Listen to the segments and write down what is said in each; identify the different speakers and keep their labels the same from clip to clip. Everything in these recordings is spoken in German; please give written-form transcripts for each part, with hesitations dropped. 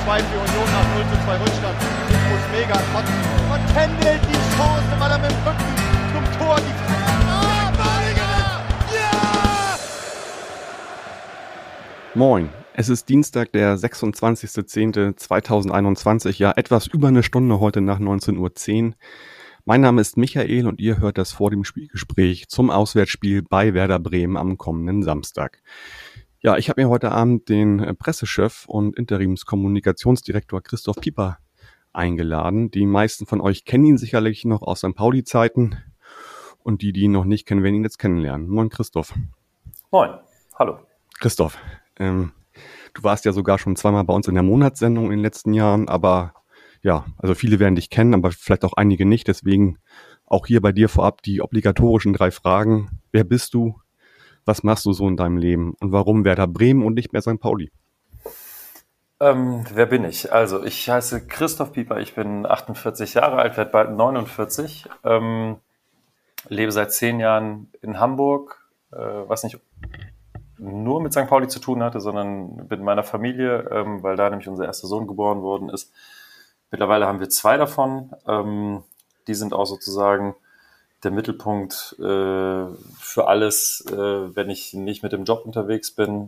Speaker 1: 2 für Union nach 0:2 Rückstand. Ich muss mega kotzen. Und Kendall die Chance, weil er mit dem Rücken zum Tor die Ja!
Speaker 2: Moin, es ist Dienstag, der 26.10.2021, ja etwas über eine Stunde heute nach 19:10 Uhr. Mein Name ist Michael und ihr hört das vor dem Spielgespräch zum Auswärtsspiel bei Werder Bremen am kommenden Samstag. Ja, ich habe mir heute Abend den Pressechef und Interimskommunikationsdirektor Christoph Pieper eingeladen. Die meisten von euch kennen ihn sicherlich noch aus St. Pauli-Zeiten und die ihn noch nicht kennen, werden ihn jetzt kennenlernen. Moin Christoph.
Speaker 3: Moin, hallo.
Speaker 2: Christoph, du warst ja sogar schon zweimal bei uns in der Monatssendung in den letzten Jahren, aber ja, also viele werden dich kennen, aber vielleicht auch einige nicht. Deswegen auch hier bei dir vorab die obligatorischen 3 Fragen. Wer bist du? Was machst du so in deinem Leben? Und warum Werder Bremen und nicht mehr St. Pauli?
Speaker 3: Wer bin ich? Also ich heiße Christoph Pieper, ich bin 48 Jahre alt, werde bald 49, lebe seit 10 Jahren in Hamburg, was nicht nur mit St. Pauli zu tun hatte, sondern mit meiner Familie, weil da nämlich unser erster Sohn geboren worden ist. Mittlerweile haben wir 2 davon. Die sind auch sozusagen der Mittelpunkt für alles, wenn ich nicht mit dem Job unterwegs bin.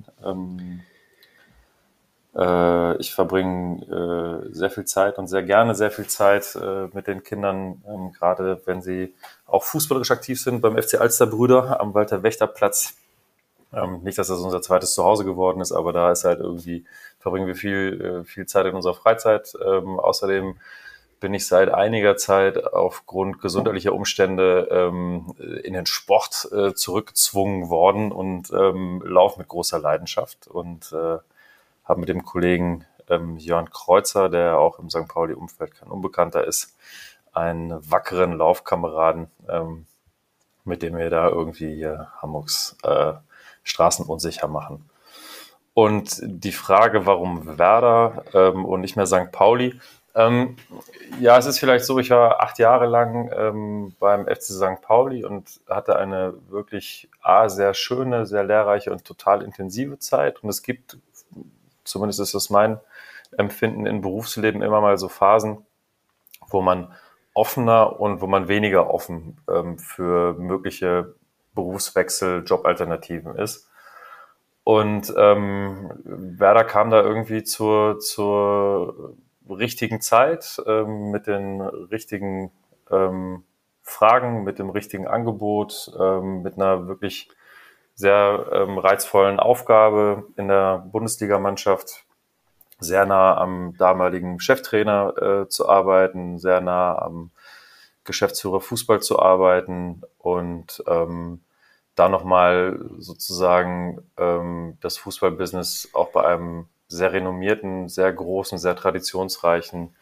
Speaker 3: Ich verbringe sehr viel Zeit und sehr gerne sehr viel Zeit mit den Kindern, gerade wenn sie auch fußballerisch aktiv sind beim FC Alsterbrüder am Walter-Wächter-Platz. Nicht, dass das unser zweites Zuhause geworden ist, aber da ist halt irgendwie, verbringen wir viel Zeit in unserer Freizeit. Außerdem bin ich seit einiger Zeit aufgrund gesundheitlicher Umstände in den Sport zurückgezwungen worden und laufe mit großer Leidenschaft und habe mit dem Kollegen Jörn Kreuzer, der auch im St. Pauli-Umfeld kein Unbekannter ist, einen wackeren Laufkameraden, mit dem wir da irgendwie hier Hamburgs Straßen unsicher machen. Und die Frage, warum Werder und nicht mehr St. Pauli? Ja, es ist vielleicht so, ich war 8 Jahre lang beim FC St. Pauli und hatte eine wirklich sehr schöne, sehr lehrreiche und total intensive Zeit. Und es gibt, zumindest ist das mein Empfinden im Berufsleben, immer mal so Phasen, wo man offener und wo man weniger offen für mögliche Berufswechsel, Jobalternativen ist. Und Werder kam da irgendwie zur richtigen Zeit, mit den richtigen Fragen, mit dem richtigen Angebot, mit einer wirklich sehr reizvollen Aufgabe in der Bundesligamannschaft, sehr nah am damaligen Cheftrainer zu arbeiten, sehr nah am Geschäftsführer Fußball zu arbeiten und da nochmal sozusagen das Fußballbusiness auch bei einem sehr renommierten, sehr großen, sehr traditionsreichen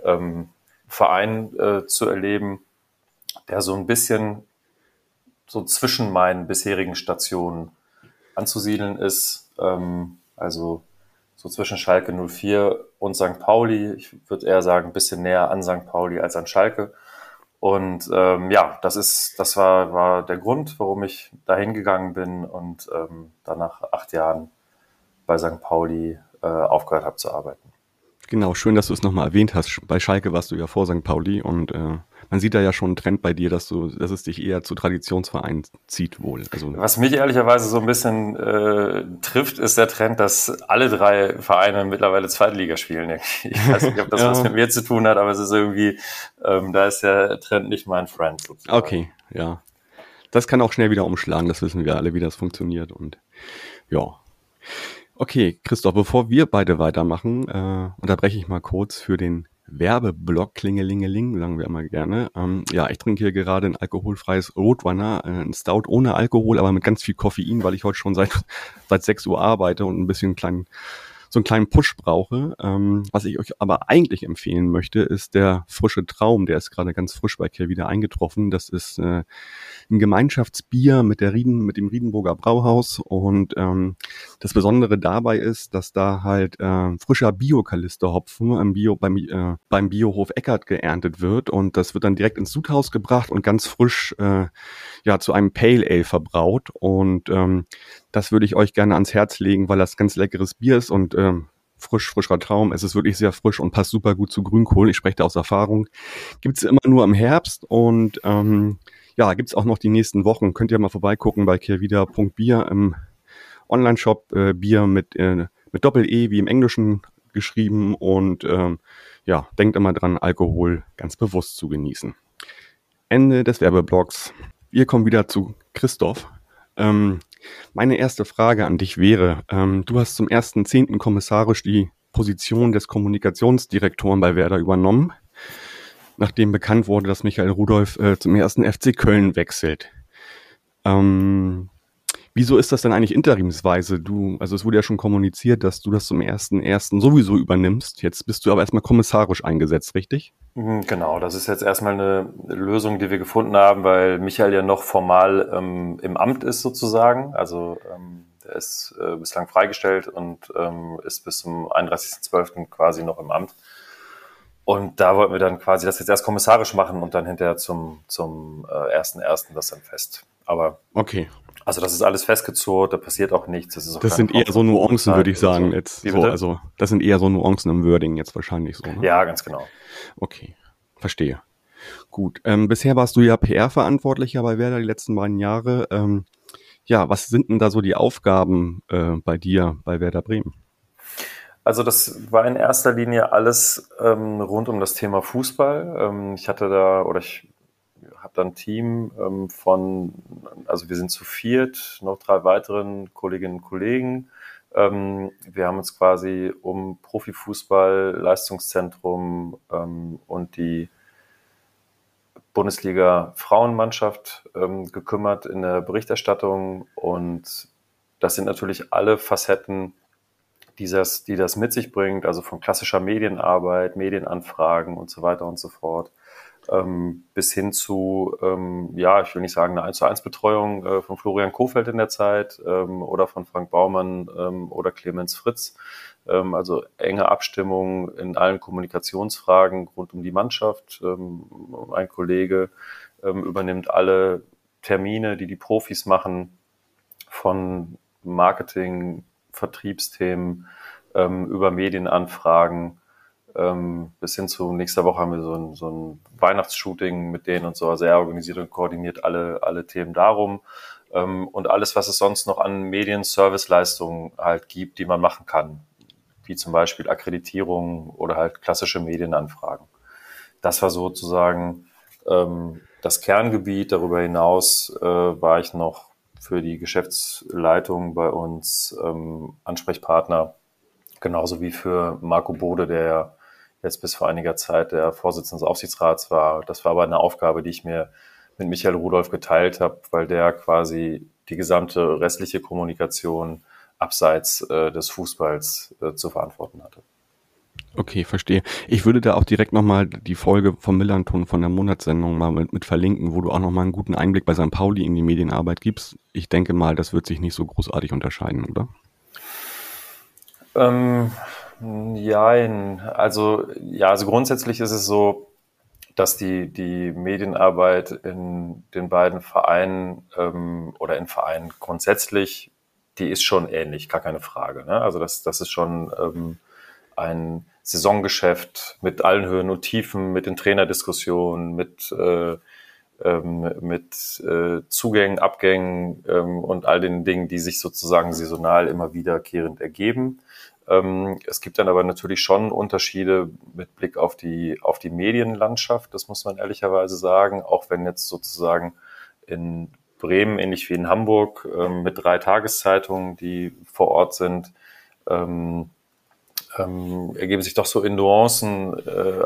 Speaker 3: Verein zu erleben, der so ein bisschen so zwischen meinen bisherigen Stationen anzusiedeln ist. Also so zwischen Schalke 04 und St. Pauli. Ich würde eher sagen, ein bisschen näher an St. Pauli als an Schalke. Und das war der Grund, warum ich da hingegangen bin und dann nach 8 Jahren bei St. Pauli aufgehört habe zu arbeiten.
Speaker 2: Genau, schön, dass du es nochmal erwähnt hast. Bei Schalke warst du ja vor St. Pauli und man sieht da ja schon einen Trend bei dir, dass es dich eher zu Traditionsvereinen zieht wohl. Also,
Speaker 3: was mich ehrlicherweise so ein bisschen trifft, ist der Trend, dass alle 3 Vereine mittlerweile Zweitliga spielen. Ich weiß nicht, ob das was mit mir zu tun hat, aber es ist irgendwie, da ist der Trend nicht mein Friend sozusagen.
Speaker 2: Okay, ja. Das kann auch schnell wieder umschlagen, das wissen wir alle, wie das funktioniert und ja. Okay, Christoph, bevor wir beide weitermachen, unterbreche ich mal kurz für den Werbeblock Klingelingeling, sagen wir immer gerne. Ich trinke hier gerade ein alkoholfreies Roadrunner, ein Stout ohne Alkohol, aber mit ganz viel Koffein, weil ich heute schon seit 6 Uhr arbeite und ein bisschen so einen kleinen Push brauche. Was ich euch aber eigentlich empfehlen möchte, ist der frische Traum. Der ist gerade ganz frisch bei Care wieder eingetroffen. Das ist ein Gemeinschaftsbier mit dem Riedenburger Brauhaus. Und das Besondere dabei ist, dass da halt frischer Bio-Kalister-Hopfen beim Biohof Eckert geerntet wird. Und das wird dann direkt ins Sudhaus gebracht und ganz frisch zu einem Pale Ale verbraut. Und das würde ich euch gerne ans Herz legen, weil das ganz leckeres Bier ist und frischer Traum. Es ist wirklich sehr frisch und passt super gut zu Grünkohl. Ich spreche da aus Erfahrung. Gibt's immer nur im Herbst und gibt's auch noch die nächsten Wochen. Könnt ihr mal vorbeigucken bei kehrwieder.bier im Online-Shop. Bier mit Doppel-E wie im Englischen geschrieben und denkt immer dran, Alkohol ganz bewusst zu genießen. Ende des Werbeblocks. Wir kommen wieder zu Christoph. Meine erste Frage an dich wäre, du hast zum 1.10. kommissarisch die Position des Kommunikationsdirektoren bei Werder übernommen, nachdem bekannt wurde, dass Michael Rudolph zum 1. FC Köln wechselt. Wieso ist das denn eigentlich interimsweise? Es wurde ja schon kommuniziert, dass du das zum 1.1. sowieso übernimmst. Jetzt bist du aber erstmal kommissarisch eingesetzt, richtig?
Speaker 3: Genau, das ist jetzt erstmal eine Lösung, die wir gefunden haben, weil Michael ja noch formal im Amt ist sozusagen. Also der ist bislang freigestellt und ist bis zum 31.12. quasi noch im Amt. Und da wollten wir dann quasi das jetzt erst kommissarisch machen und dann hinterher zum 1.1. das dann fest. Aber
Speaker 2: okay.
Speaker 3: Also das ist alles festgezurrt, da passiert auch nichts.
Speaker 2: Das sind eher so Nuancen, würde ich sagen. So. Jetzt so, also das sind eher so Nuancen im Wording jetzt wahrscheinlich so. Ne?
Speaker 3: Ja, ganz genau.
Speaker 2: Okay, verstehe. Gut. Bisher warst du ja PR-Verantwortlicher bei Werder die letzten beiden Jahre. Was sind denn da so die Aufgaben bei dir bei Werder Bremen?
Speaker 3: Also das war in erster Linie alles rund um das Thema Fußball. Ich habe da ein Team also wir sind zu viert, noch 3 weiteren Kolleginnen und Kollegen. Wir haben uns quasi um Profifußball, Leistungszentrum und die Bundesliga Frauenmannschaft gekümmert in der Berichterstattung. Und das sind natürlich alle Facetten, die das mit sich bringt, also von klassischer Medienarbeit, Medienanfragen und so weiter und so fort. Bis hin zu, ich will nicht sagen eine 1:1 Betreuung von Florian Kohfeldt in der Zeit oder von Frank Baumann oder Clemens Fritz. Also enge Abstimmung in allen Kommunikationsfragen rund um die Mannschaft. Ein Kollege übernimmt alle Termine, die Profis machen, von Marketing, Vertriebsthemen über Medienanfragen. Bis hin zu nächster Woche haben wir so ein Weihnachtsshooting mit denen und so. Also er organisiert und koordiniert alle Themen darum. Und alles, was es sonst noch an Medien-Service-Leistungen halt gibt, die man machen kann. Wie zum Beispiel Akkreditierung oder halt klassische Medienanfragen. Das war sozusagen das Kerngebiet. Darüber hinaus war ich noch für die Geschäftsleitung bei uns Ansprechpartner. Genauso wie für Marco Bode, der jetzt bis vor einiger Zeit der Vorsitzende des Aufsichtsrats war. Das war aber eine Aufgabe, die ich mir mit Michael Rudolph geteilt habe, weil der quasi die gesamte restliche Kommunikation abseits des Fußballs zu verantworten hatte.
Speaker 2: Okay, verstehe. Ich würde da auch direkt nochmal die Folge vom Millanton von der Monatssendung mal mit verlinken, wo du auch nochmal einen guten Einblick bei St. Pauli in die Medienarbeit gibst. Ich denke mal, das wird sich nicht so großartig unterscheiden, oder? Also grundsätzlich ist es so, dass die Medienarbeit in den beiden Vereinen oder in Vereinen grundsätzlich, die ist schon ähnlich, gar keine Frage. Ne? Also das ist schon ein Saisongeschäft mit allen Höhen und Tiefen, mit den Trainerdiskussionen, mit Zugängen, Abgängen und all den Dingen, die sich sozusagen saisonal immer wiederkehrend ergeben. Es gibt dann aber natürlich schon Unterschiede mit Blick auf die Medienlandschaft, das muss man ehrlicherweise sagen, auch wenn jetzt sozusagen in Bremen, ähnlich wie in Hamburg, mit 3 Tageszeitungen, die vor Ort sind, ergeben sich doch so in Nuancen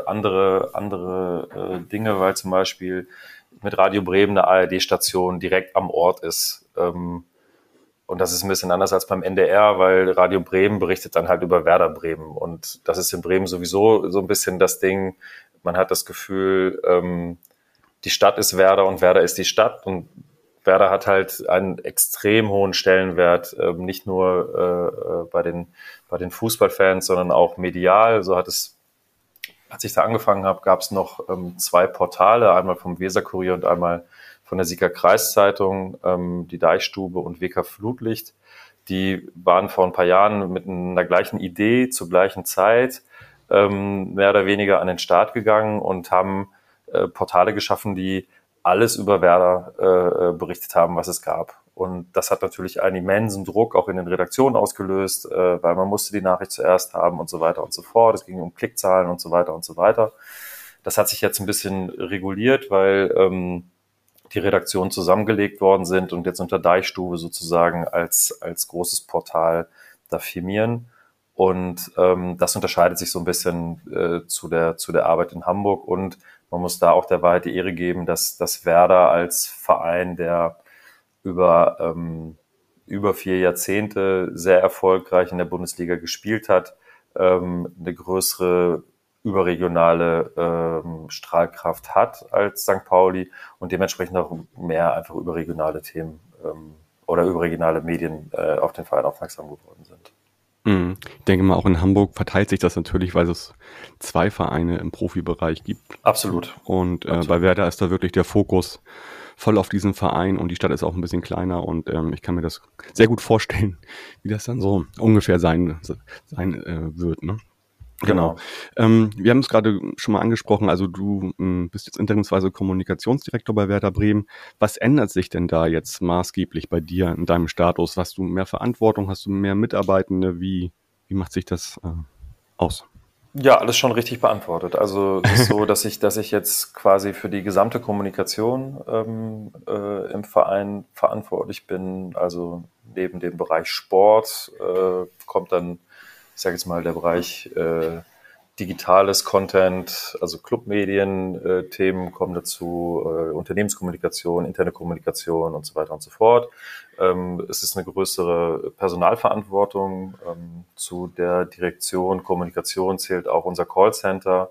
Speaker 2: andere Dinge, weil zum Beispiel mit Radio Bremen eine ARD-Station direkt am Ort ist. Und das ist ein bisschen anders als beim NDR, weil Radio Bremen berichtet dann halt über Werder Bremen. Und das ist in Bremen sowieso so ein bisschen das Ding. Man hat das Gefühl, die Stadt ist Werder und Werder ist die Stadt. Und Werder hat halt einen extrem hohen Stellenwert, nicht nur bei den Fußballfans, sondern auch medial. So als ich da angefangen habe, gab es noch 2 Portale, einmal vom Weser-Kurier und einmal von der Sieger Kreiszeitung, die Deichstube und WK Flutlicht,
Speaker 3: die waren vor ein paar Jahren mit einer gleichen Idee zur gleichen Zeit mehr oder weniger an den Start gegangen und haben Portale geschaffen, die alles über Werder berichtet haben, was es gab. Und das hat natürlich einen immensen Druck auch in den Redaktionen ausgelöst, weil man musste die Nachricht zuerst haben und so weiter und so fort. Es ging um Klickzahlen und so weiter und so weiter. Das hat sich jetzt ein bisschen reguliert, weil die Redaktionen zusammengelegt worden sind und jetzt unter Deichstube sozusagen als großes Portal da firmieren. Und das unterscheidet sich so ein bisschen zu der Arbeit in Hamburg. Und man muss da auch der Wahrheit die Ehre geben, dass Werder als Verein, der über 4 Jahrzehnte sehr erfolgreich in der Bundesliga gespielt hat, eine größere überregionale Strahlkraft hat als St. Pauli und dementsprechend auch mehr einfach überregionale Themen oder überregionale Medien auf den Verein aufmerksam geworden sind.
Speaker 2: Ich denke mal, auch in Hamburg verteilt sich das natürlich, weil es 2 Vereine im Profibereich gibt.
Speaker 3: Absolut.
Speaker 2: Und bei Werder ist da wirklich der Fokus voll auf diesen Verein und die Stadt ist auch ein bisschen kleiner und ich kann mir das sehr gut vorstellen, wie das dann so ungefähr sein wird, ne? Genau. Wir haben es gerade schon mal angesprochen, also du bist jetzt interimsweise Kommunikationsdirektor bei Werder Bremen. Was ändert sich denn da jetzt maßgeblich bei dir in deinem Status? Hast du mehr Verantwortung? Hast du mehr Mitarbeitende? Wie macht sich das aus?
Speaker 3: Ja, alles schon richtig beantwortet. Also es ist so, dass ich jetzt quasi für die gesamte Kommunikation im Verein verantwortlich bin. Also neben dem Bereich Sport kommt dann, ich sage jetzt mal, der Bereich digitales Content, also Clubmedien, Themen kommen dazu, Unternehmenskommunikation, interne Kommunikation und so weiter und so fort. Es ist eine größere Personalverantwortung. Zu der Direktion Kommunikation zählt auch unser Callcenter.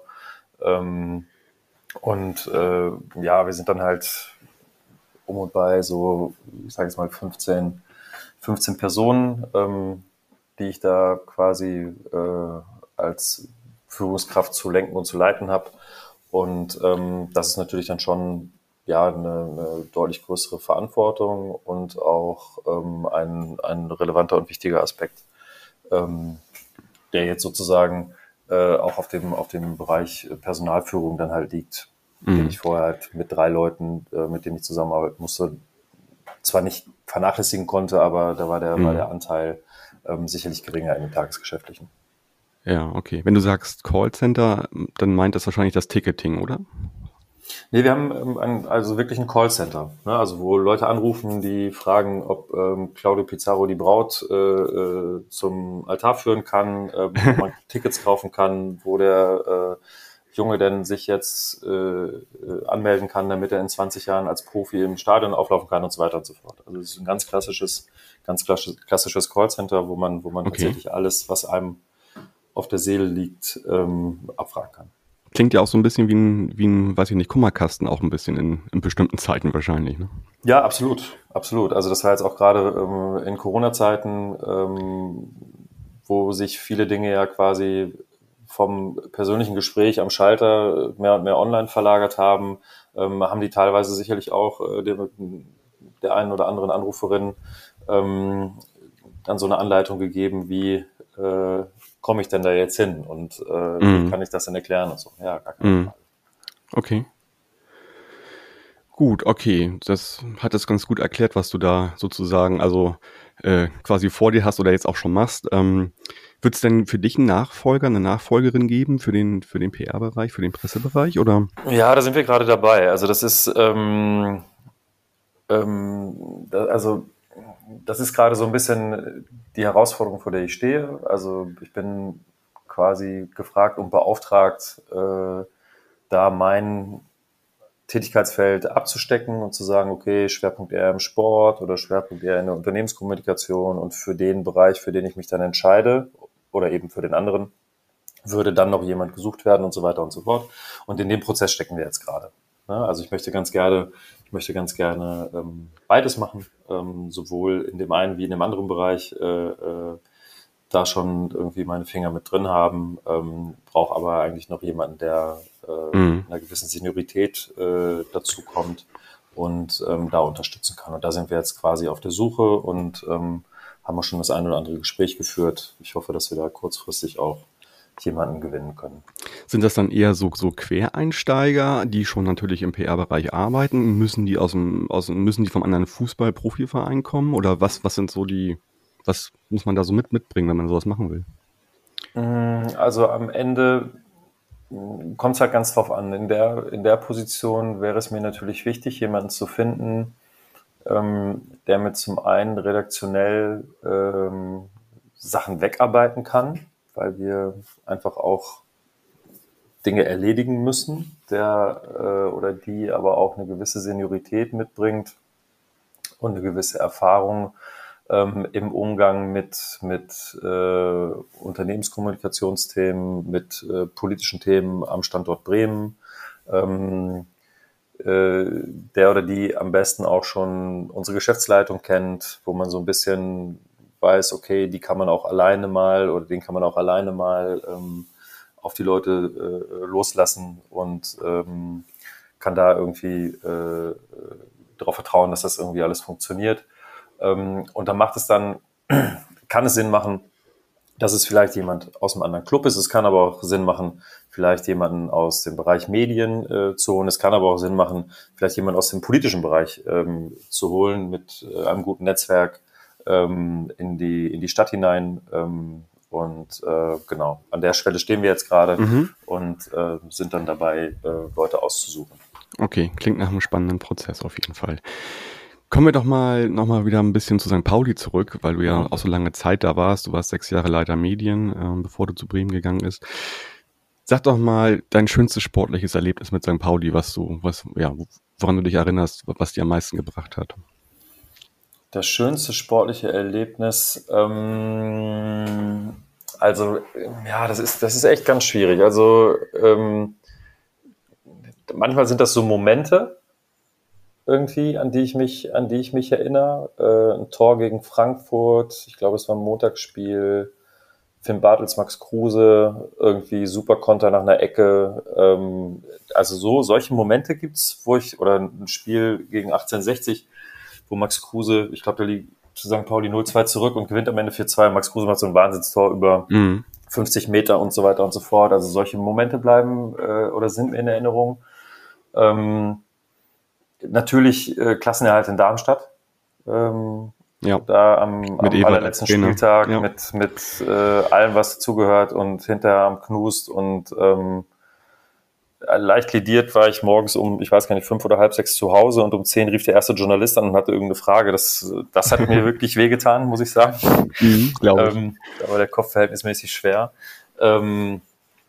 Speaker 3: Und wir sind dann halt um und bei so, ich sage jetzt mal 15 Personen, die ich da quasi als Führungskraft zu lenken und zu leiten habe. Und das ist natürlich dann schon eine deutlich größere Verantwortung und auch ein relevanter und wichtiger Aspekt, der jetzt sozusagen auch auf dem Bereich Personalführung dann halt liegt, den ich vorher halt mit 3 Leuten, mit denen ich zusammenarbeiten musste, zwar nicht vernachlässigen konnte, aber da war der Anteil sicherlich geringer in den Tagesgeschäftlichen.
Speaker 2: Ja, okay. Wenn du sagst Callcenter, dann meint das wahrscheinlich das Ticketing, oder?
Speaker 3: Nee, wir haben also wirklich ein Callcenter, ne? Also wo Leute anrufen, die fragen, ob Claudio Pizarro die Braut zum Altar führen kann, wo man Tickets kaufen kann, wo der Junge denn sich jetzt anmelden kann, damit er in 20 Jahren als Profi im Stadion auflaufen kann und so weiter und so fort. Also es ist ein ganz klassisches Callcenter, wo man tatsächlich alles, was einem auf der Seele liegt, abfragen kann.
Speaker 2: Klingt ja auch so ein bisschen wie ein, weiß ich nicht, Kummerkasten auch ein bisschen in bestimmten Zeiten wahrscheinlich, ne?
Speaker 3: Ja, absolut. Also das war jetzt auch gerade in Corona-Zeiten, wo sich viele Dinge ja quasi vom persönlichen Gespräch am Schalter mehr und mehr online verlagert haben, haben die teilweise sicherlich auch der einen oder anderen Anruferin dann so eine Anleitung gegeben, wie komme ich denn da jetzt hin und wie kann ich das denn erklären und so. Ja, gar keine Frage.
Speaker 2: Okay. Gut, okay. Das hat es ganz gut erklärt, was du da sozusagen quasi vor dir hast oder jetzt auch schon machst. Wird es denn für dich einen Nachfolger, eine Nachfolgerin geben für den PR-Bereich, für den Pressebereich, oder?
Speaker 3: Ja, da sind wir gerade dabei. Also das ist das ist gerade so ein bisschen die Herausforderung, vor der ich stehe. Also ich bin quasi gefragt und beauftragt, da mein Tätigkeitsfeld abzustecken und zu sagen, okay, Schwerpunkt eher im Sport oder Schwerpunkt eher in der Unternehmenskommunikation und für den Bereich, für den ich mich dann entscheide oder eben für den anderen, würde dann noch jemand gesucht werden und so weiter und so fort. Und in dem Prozess stecken wir jetzt gerade. Also ich möchte ganz gerne beides machen, sowohl in dem einen wie in dem anderen Bereich, da schon irgendwie meine Finger mit drin haben, brauche aber eigentlich noch jemanden, der einer gewissen Seniorität dazu kommt und da unterstützen kann. Und da sind wir jetzt quasi auf der Suche und haben wir schon das ein oder andere Gespräch geführt. Ich hoffe, dass wir da kurzfristig auch jemanden gewinnen können.
Speaker 2: Sind das dann eher so Quereinsteiger, die schon natürlich im PR-Bereich arbeiten? Müssen die müssen die vom anderen Fußball-Profiverein kommen? Oder was sind so was muss man da so mitbringen, wenn man sowas machen will?
Speaker 3: Also am Ende kommt es halt ganz drauf an. In der Position wäre es mir natürlich wichtig, jemanden zu finden, der mit zum einen redaktionell Sachen wegarbeiten kann, weil wir einfach auch Dinge erledigen müssen, der oder die aber auch eine gewisse Seniorität mitbringt und eine gewisse Erfahrung im Umgang mit Unternehmenskommunikationsthemen, mit politischen Themen am Standort Bremen, der oder die am besten auch schon unsere Geschäftsleitung kennt, wo man so ein bisschen weiß, okay, die kann man auch alleine mal oder den kann man auch alleine mal auf die Leute loslassen und kann da irgendwie darauf vertrauen, dass das irgendwie alles funktioniert. Und dann kann es Sinn machen, dass es vielleicht jemand aus einem anderen Club ist. Es kann aber auch Sinn machen, vielleicht jemanden aus dem Bereich Medien zu holen. Es kann aber auch Sinn machen, vielleicht jemanden aus dem politischen Bereich zu holen mit einem guten Netzwerk in die Stadt hinein. Genau, an der Schwelle stehen wir jetzt gerade und sind dann dabei, Leute auszusuchen.
Speaker 2: Okay, klingt nach einem spannenden Prozess auf jeden Fall. Kommen wir doch nochmal wieder ein bisschen zu St. Pauli zurück, weil du ja auch so lange Zeit da warst. Du warst 6 Jahre Leiter Medien, bevor du zu Bremen gegangen bist. Sag doch mal dein schönstes sportliches Erlebnis mit St. Pauli, woran du dich erinnerst, was dir am meisten gebracht hat.
Speaker 3: Das schönste sportliche Erlebnis, das ist echt ganz schwierig. Also manchmal sind das so Momente irgendwie, an die ich mich erinnere. Ein Tor gegen Frankfurt, ich glaube, es war ein Montagsspiel. Finn Bartels, Max Kruse, irgendwie super Konter nach einer Ecke. Solche Momente gibt's, oder ein Spiel gegen 1860, wo Max Kruse, ich glaube, der liegt zu St. Pauli 0-2 zurück und gewinnt am Ende 4-2. Max Kruse macht so ein Wahnsinnstor über 50 Meter und so weiter und so fort. Also solche Momente bleiben oder sind mir in Erinnerung. Natürlich Klassenerhalt in Darmstadt. Da am allerletzten Spieltag mit allem, was dazugehört und hinterher am Knust und leicht lidiert war ich morgens um, ich weiß gar nicht, 5 oder halb 6 zu Hause und um 10 rief der erste Journalist an und hatte irgendeine Frage. Das hat mir wirklich wehgetan, muss ich sagen.
Speaker 2: Glaube ich.
Speaker 3: Da war der Kopf verhältnismäßig schwer. Also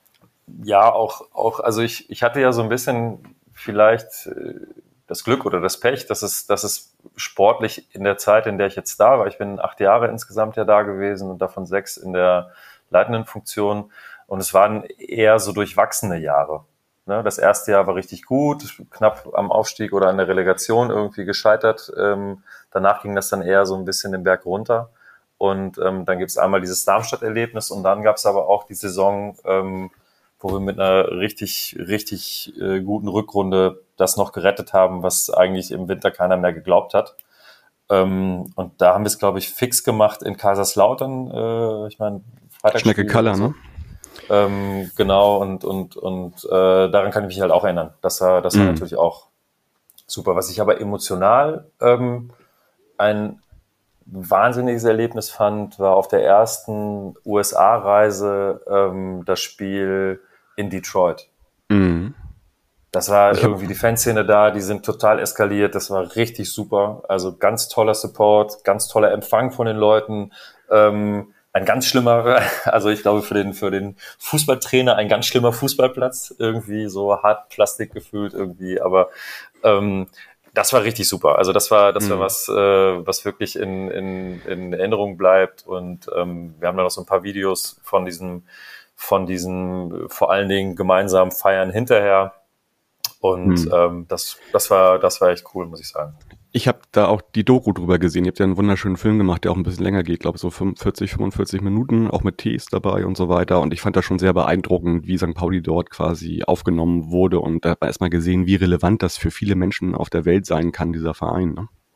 Speaker 3: ich hatte ja so ein bisschen vielleicht das Glück oder das Pech, dass es sportlich in der Zeit, in der ich jetzt da war, ich bin 8 Jahre insgesamt ja da gewesen und davon 6 in der leitenden Funktion und es waren eher so durchwachsene Jahre. Ne? Das erste Jahr war richtig gut, knapp am Aufstieg oder an der Relegation irgendwie gescheitert. Danach ging das dann eher so ein bisschen den Berg runter und dann gibt es einmal dieses Darmstadt-Erlebnis und dann gab es aber auch die Saison, wo wir mit einer richtig, richtig guten Rückrunde das noch gerettet haben, was eigentlich im Winter keiner mehr geglaubt hat. Und da haben wir es, glaube ich, fix gemacht in Kaiserslautern. Ich meine,
Speaker 2: Schnecke Kaller, so.
Speaker 3: Ne? Genau, und daran kann ich mich halt auch erinnern. Das war natürlich auch super. Was ich aber emotional ein wahnsinniges Erlebnis fand, war auf der ersten USA-Reise das Spiel in Detroit. Das war irgendwie die Fanszene da, die sind total eskaliert, das war richtig super. Also ganz toller Support, ganz toller Empfang von den Leuten. Ein ganz schlimmer, also ich glaube für den Fußballtrainer ein ganz schlimmer Fußballplatz, irgendwie so hart Plastik gefühlt irgendwie, aber das war richtig super. Also das war was wirklich in Erinnerung bleibt und wir haben dann noch so ein paar Videos von diesen vor allen Dingen gemeinsamen Feiern hinterher. Und das war echt cool, muss ich sagen.
Speaker 2: Ich habe da auch die Doku drüber gesehen. Ihr habt ja einen wunderschönen Film gemacht, der auch ein bisschen länger geht, glaube ich, so 45 Minuten, auch mit Tees dabei und so weiter. Und ich fand das schon sehr beeindruckend, wie St. Pauli dort quasi aufgenommen wurde. Und da hat man erstmal gesehen, wie relevant das für viele Menschen auf der Welt sein kann, dieser Verein. Ne?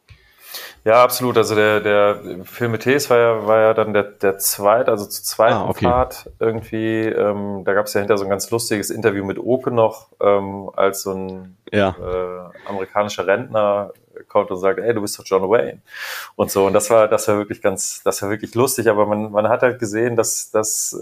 Speaker 3: Ja, absolut. Also der Phil Matthes war ja dann der zweite, also zur zweiten
Speaker 2: okay.
Speaker 3: Fahrt irgendwie. Da gab es ja hinter so ein ganz lustiges Interview mit Oke noch, als so ein amerikanischer Rentner kommt und sagt, ey, du bist doch John Wayne und so. Und das war wirklich lustig. Aber man hat halt gesehen, dass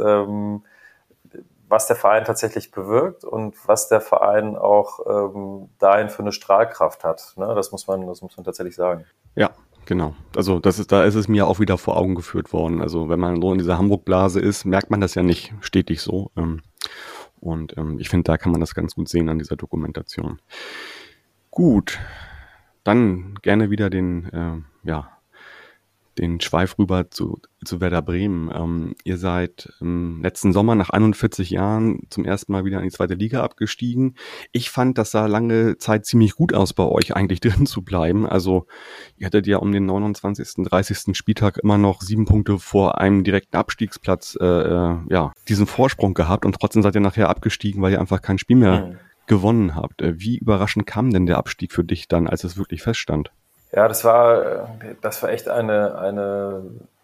Speaker 3: was der Verein tatsächlich bewirkt und was der Verein auch dahin für eine Strahlkraft hat. Ne? Das muss man tatsächlich sagen.
Speaker 2: Ja, genau. Also da ist es mir auch wieder vor Augen geführt worden. Also wenn man so in dieser Hamburg-Blase ist, merkt man das ja nicht stetig so. Und ich finde, da kann man das ganz gut sehen an dieser Dokumentation. Gut, dann gerne wieder den Schweif rüber zu Werder Bremen. Ihr seid letzten Sommer nach 41 Jahren zum ersten Mal wieder in die zweite Liga abgestiegen. Ich fand, das sah lange Zeit ziemlich gut aus, bei euch eigentlich drin zu bleiben. Also ihr hattet ja um den 29., 30. Spieltag immer noch 7 Punkte vor einem direkten Abstiegsplatz diesen Vorsprung gehabt und trotzdem seid ihr nachher abgestiegen, weil ihr einfach kein Spiel mehr gewonnen habt. Wie überraschend kam denn der Abstieg für dich dann, als es wirklich feststand?
Speaker 3: Ja, das war echt eine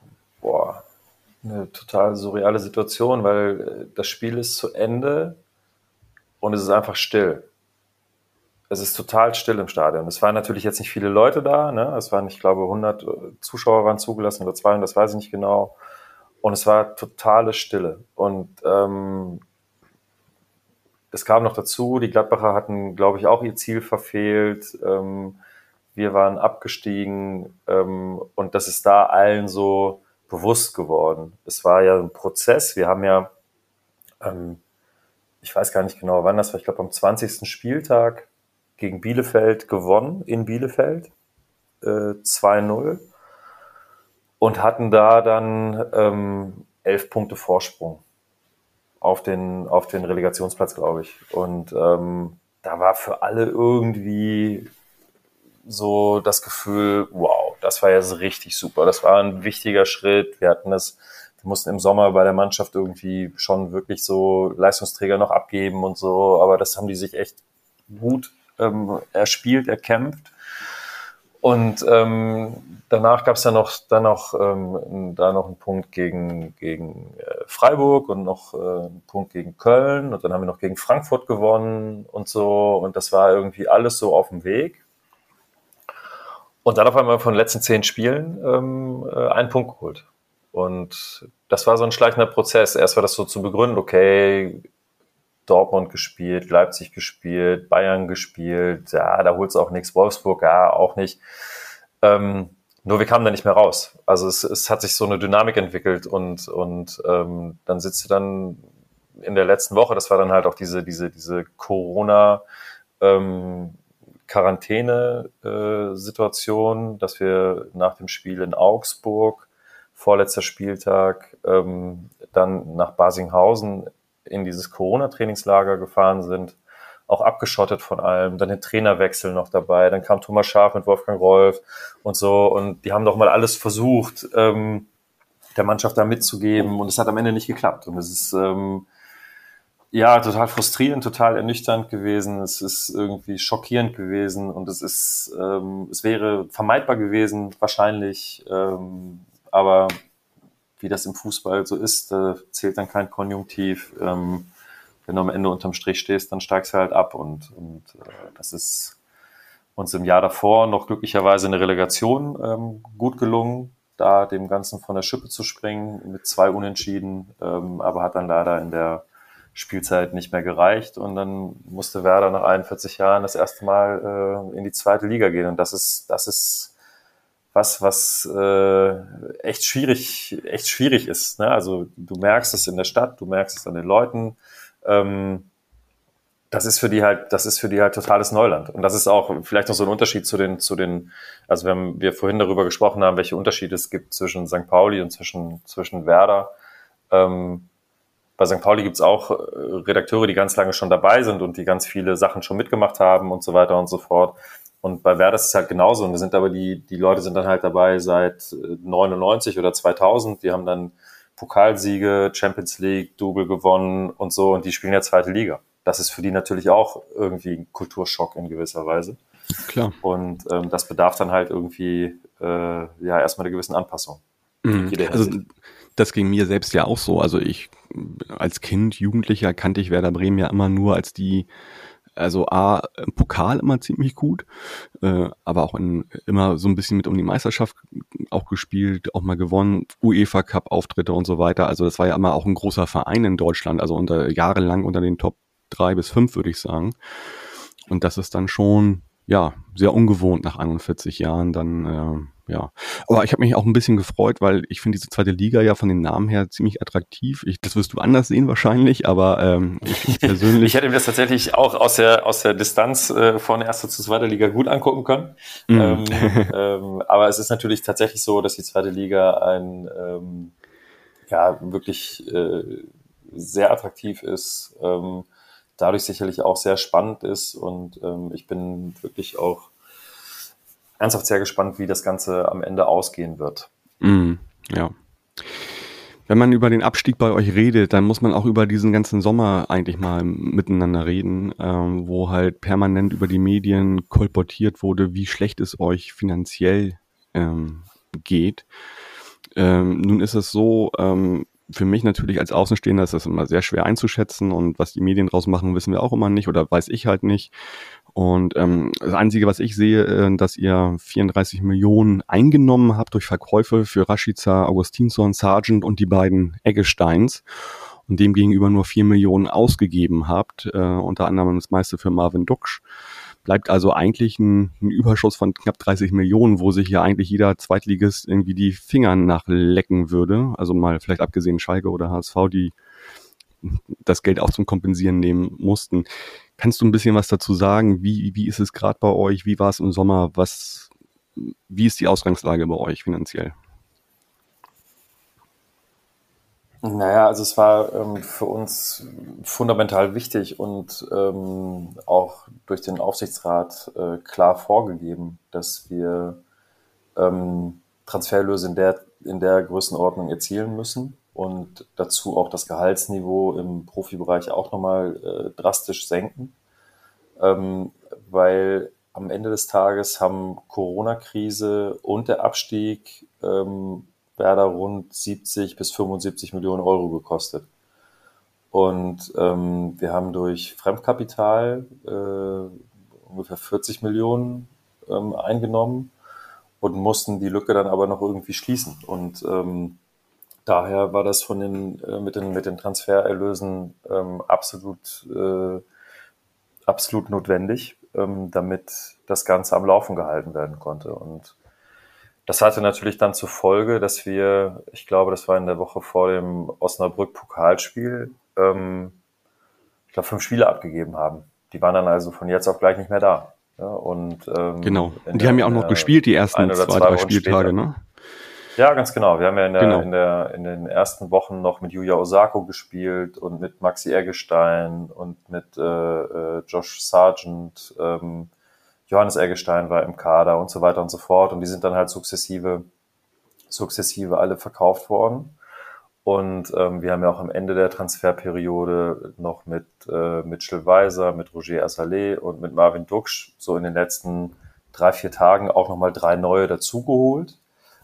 Speaker 3: total surreale Situation, weil das Spiel ist zu Ende und es ist einfach still. Es ist total still im Stadion. Es waren natürlich jetzt nicht viele Leute da, ne? Es waren, ich glaube, 100 Zuschauer waren zugelassen oder 200, das weiß ich nicht genau. Und es war totale Stille. Und es kam noch dazu, die Gladbacher hatten, glaube ich, auch ihr Ziel verfehlt. Wir waren abgestiegen und das ist da allen so bewusst geworden. Es war ja ein Prozess. Wir haben ja, ich weiß gar nicht genau, wann das war, ich glaube am 20. Spieltag gegen Bielefeld gewonnen, in Bielefeld, 2-0 und hatten da dann 11 Punkte Vorsprung auf den Relegationsplatz, glaube ich. Und da war für alle irgendwie so das Gefühl, wow, das war jetzt richtig super. Das war ein wichtiger Schritt. Wir mussten im Sommer bei der Mannschaft irgendwie schon wirklich so Leistungsträger noch abgeben und so, aber das haben die sich echt gut erspielt, erkämpft. Und danach gab es dann noch einen Punkt gegen Freiburg und noch einen Punkt gegen Köln und dann haben wir noch gegen Frankfurt gewonnen und so und das war irgendwie alles so auf dem Weg. Und dann auf einmal von den letzten 10 Spielen einen Punkt geholt. Und das war so ein schleichender Prozess. Erst war das so zu begründen, okay, Dortmund gespielt, Leipzig gespielt, Bayern gespielt, ja, da holt's auch nichts, Wolfsburg, ja, auch nicht. Nur wir kamen da nicht mehr raus. Also es hat sich so eine Dynamik entwickelt und dann sitzt du dann in der letzten Woche, das war dann halt auch diese Corona Quarantäne-Situation, dass wir nach dem Spiel in Augsburg, vorletzter Spieltag, dann nach Barsinghausen in dieses Corona-Trainingslager gefahren sind, auch abgeschottet von allem, dann den Trainerwechsel noch dabei, dann kam Thomas Schaaf mit Wolfgang Rolf und so und die haben doch mal alles versucht, der Mannschaft da mitzugeben und es hat am Ende nicht geklappt und es ist total frustrierend, total ernüchternd gewesen. Es ist irgendwie schockierend gewesen und es wäre vermeidbar gewesen, wahrscheinlich. Aber wie das im Fußball so ist, da zählt dann kein Konjunktiv. Wenn du am Ende unterm Strich stehst, dann steigst du halt ab. Und das ist uns im Jahr davor noch glücklicherweise eine Relegation gut gelungen, da dem Ganzen von der Schippe zu springen mit 2 Unentschieden, aber hat dann leider in der Spielzeit nicht mehr gereicht und dann musste Werder nach 41 Jahren das erste Mal in die zweite Liga gehen und das ist was echt schwierig ist, ne? Also du merkst es in der Stadt, du merkst es an den Leuten, das ist für die halt totales Neuland und das ist auch vielleicht noch so ein Unterschied zu den also wenn wir vorhin darüber gesprochen haben, welche Unterschiede es gibt zwischen St. Pauli und zwischen Werder, bei St. Pauli gibt's auch Redakteure, die ganz lange schon dabei sind und die ganz viele Sachen schon mitgemacht haben und so weiter und so fort. Und bei Werder ist es halt genauso. Und die Leute sind dann halt dabei seit 99 oder 2000. Die haben dann Pokalsiege, Champions League, Double gewonnen und so. Und die spielen ja zweite Liga. Das ist für die natürlich auch irgendwie ein Kulturschock in gewisser Weise.
Speaker 2: Klar.
Speaker 3: Und das bedarf dann halt irgendwie ja erstmal einer gewissen Anpassung.
Speaker 2: Also das ging mir selbst ja auch so. Also ich als Kind, Jugendlicher kannte ich Werder Bremen ja immer nur als die, also A, im Pokal immer ziemlich gut, aber auch immer so ein bisschen mit um die Meisterschaft auch gespielt, auch mal gewonnen, UEFA Cup Auftritte und so weiter. Also das war ja immer auch ein großer Verein in Deutschland, also jahrelang unter den Top 3 bis 5 würde ich sagen. Und das ist dann schon, ja, sehr ungewohnt nach 41 Jahren dann, ja. Aber ich habe mich auch ein bisschen gefreut, weil ich finde diese zweite Liga ja von den Namen her ziemlich attraktiv. Das wirst du anders sehen wahrscheinlich, aber ich persönlich...
Speaker 3: Ich hätte mir das tatsächlich auch aus der Distanz von erster zu zweiter Liga gut angucken können. Aber es ist natürlich tatsächlich so, dass die zweite Liga ein ja wirklich sehr attraktiv ist, dadurch sicherlich auch sehr spannend ist und ich bin wirklich auch ernsthaft sehr gespannt, wie das Ganze am Ende ausgehen wird.
Speaker 2: Ja. Wenn man über den Abstieg bei euch redet, dann muss man auch über diesen ganzen Sommer eigentlich mal miteinander reden, wo halt permanent über die Medien kolportiert wurde, wie schlecht es euch finanziell geht. Nun ist es so, für mich natürlich als Außenstehender ist das immer sehr schwer einzuschätzen und was die Medien draus machen, wissen wir auch immer nicht oder weiß ich halt nicht. Und das Einzige, was ich sehe, dass ihr 34 Millionen eingenommen habt durch Verkäufe für Rashica, Augustinsson, Sargent und die beiden Eggesteins und demgegenüber nur 4 Millionen ausgegeben habt, unter anderem das meiste für Marvin Duksch. Bleibt also eigentlich ein Überschuss von knapp 30 Millionen, wo sich ja eigentlich jeder Zweitligist irgendwie die Finger nachlecken würde. Also mal vielleicht abgesehen Schalke oder HSV, die das Geld auch zum Kompensieren nehmen mussten. Kannst du ein bisschen was dazu sagen? Wie ist es gerade bei euch? Wie war es im Sommer? Wie ist die Ausgangslage bei euch finanziell?
Speaker 3: Naja, also es war für uns fundamental wichtig und auch durch den Aufsichtsrat klar vorgegeben, dass wir Transfererlöse in der Größenordnung erzielen müssen und dazu auch das Gehaltsniveau im Profibereich auch nochmal drastisch senken, weil am Ende des Tages haben Corona-Krise und der Abstieg Werder rund 70 bis 75 Millionen Euro gekostet. Und wir haben durch Fremdkapital ungefähr 40 Millionen eingenommen und mussten die Lücke dann aber noch irgendwie schließen. Und daher war das mit den Transfererlösen absolut notwendig, damit das Ganze am Laufen gehalten werden konnte. Und das hatte natürlich dann zur Folge, dass wir, ich glaube, das war in der Woche vor dem Osnabrück-Pokalspiel, ich glaube, 5 Spiele abgegeben haben. Die waren dann also von jetzt auf gleich nicht mehr da. Ja, und
Speaker 2: genau. Und die haben ja auch noch gespielt, die ersten 2-3 Spieltage, ne?
Speaker 3: Ja, ganz genau. Wir haben ja in den ersten Wochen noch mit Yuya Osako gespielt und mit Maxi Eggestein und mit Josh Sargent, Johannes Eggestein war im Kader und so weiter und so fort. Und die sind dann halt sukzessive alle verkauft worden. Und wir haben ja auch am Ende der Transferperiode noch mit Mitchell Weiser, mit Roger Assalé und mit Marvin Duksch so in den letzten 3-4 Tagen auch nochmal 3 neue dazugeholt,